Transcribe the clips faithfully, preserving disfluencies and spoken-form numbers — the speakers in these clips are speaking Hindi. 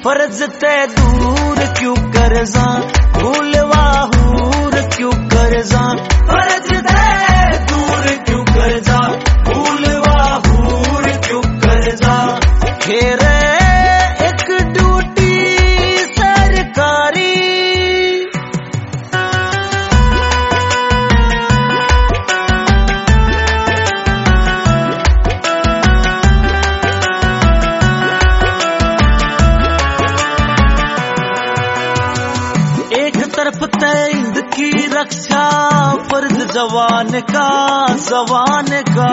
फर्ज ते दूर क्यों कर जा, भूलवा हूर क्यों कर जा, फर्ज ते दूर क्यों कर जा, भूलवा हूर क्यों कर जा। खेरे एक ड्यूटी सरकारी, एक तरफ तैंद की रक्षा फर्ज जवान का, जवान का,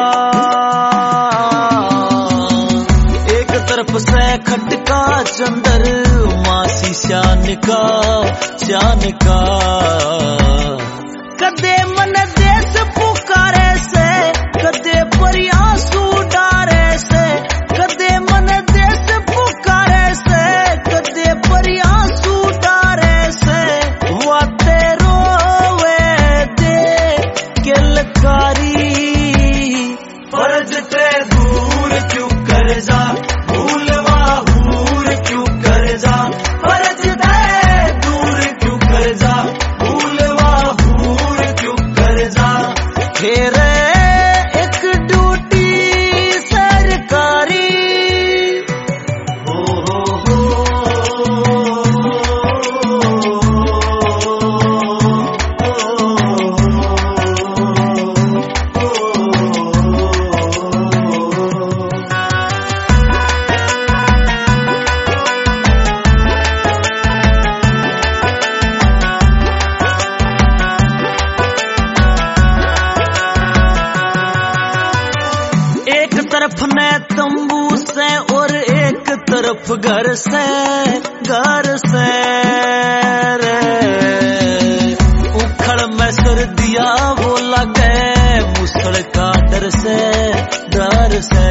एक तरफ से खटका चंदर मासी शान का, शान का। कदे मन देश पुकारे से, कदे परियासू डारे से, कदे मन देश पुकारे से, कदे परियासू डारे से, वाते रोवे दे किलकारी। फर्ज ते दूर क्यों कर जा, भूलवा हूर क्यों कर जा, फर्ज ते दूर क्यों कर जा, भूलवा हूर क्यों कर जा। खेरे एक ड्यूटी सरकारी, हो हो एक तरफ ने तंबू से और एक तरफ घर से, घर से रे। उखड़ में सर्दिया वो लगे मुसड़ का डर से, डर से।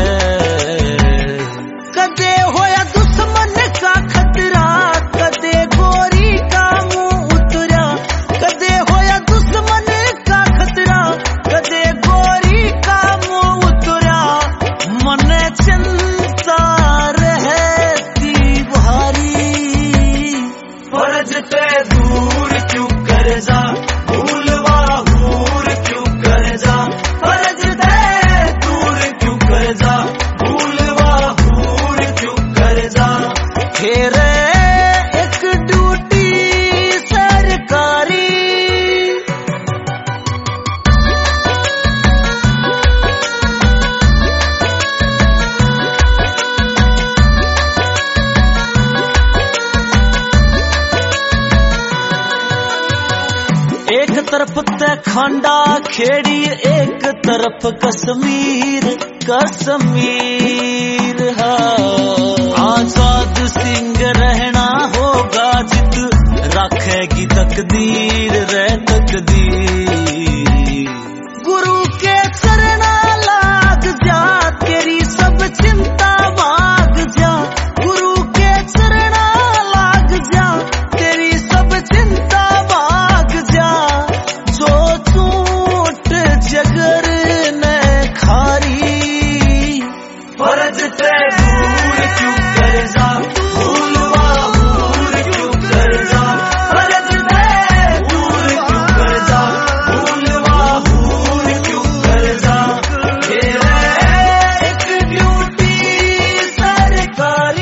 कदे होया दुश्मन का खतरा, कदे गोरी का मुंह उतरा, कदे होया दुश्मन का खतरा, कदे गोरी का मुंह उतरा। मन चिंता रहती भारी, फर्ज ते दूर क्यों कर जा, भूलवा हूर क्यों कर जा, फर्ज ते दूर क्यों कर जा, भूलवा हूर क्यों कर जा। खेरे एक ड्यूटी सरकारी, एक तरफ ते खंडा खेड़ी, एक तरफ कश्मीर, कश्मीर। आजाद सिंह रहना होगा जित रखेगी तकदीर रे, तकदीर। गुरु के चरना लाग जा, तेरी सब चिंता भाग जा, गुरु के चरना लाग जा, तेरी सब चिंता भाग जा। जो चूट जगर ने खारी, फर्ज ते दूर क्यों कर जा, भूलवा हूर क्यों कर जा, फर्ज ते दूर क्यों कर जा, भूलवा हूर क्यों कर जा। खेरे एक ड्यूटी सरकारी।